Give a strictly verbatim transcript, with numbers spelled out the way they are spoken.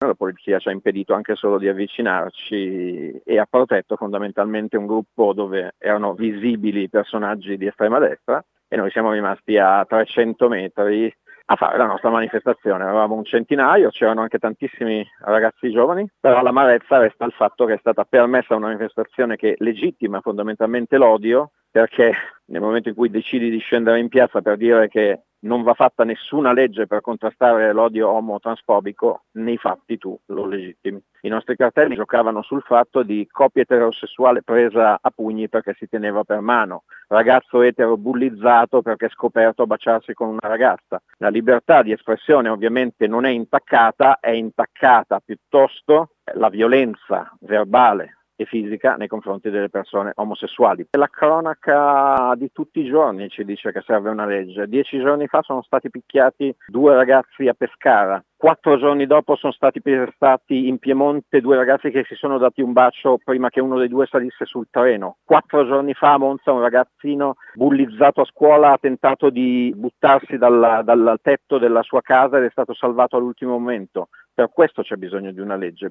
la polizia ci ha impedito anche solo di avvicinarci e ha protetto fondamentalmente un gruppo dove erano visibili personaggi di estrema destra e noi siamo rimasti a trecento metri a fare la nostra manifestazione. Avevamo un centinaio, c'erano anche tantissimi ragazzi giovani, però l'amarezza resta il fatto che è stata permessa una manifestazione che legittima fondamentalmente l'odio, perché nel momento in cui decidi di scendere in piazza per dire che non va fatta nessuna legge per contrastare l'odio omotransfobico, nei fatti tu lo legittimi. I nostri cartelli giocavano sul fatto di coppia eterosessuale presa a pugni perché si teneva per mano, ragazzo etero bullizzato perché è scoperto a baciarsi con una ragazza. La libertà di espressione ovviamente non è intaccata, è intaccata piuttosto la violenza verbale e fisica nei confronti delle persone omosessuali. La cronaca di tutti i giorni ci dice che serve una legge. Dieci giorni fa sono stati picchiati due ragazzi a Pescara. Quattro giorni dopo sono stati pestati in Piemonte due ragazzi che si sono dati un bacio prima che uno dei due salisse sul treno. Quattro giorni fa a Monza un ragazzino bullizzato a scuola ha tentato di buttarsi dal, dal tetto della sua casa ed è stato salvato all'ultimo momento. Per questo c'è bisogno di una legge.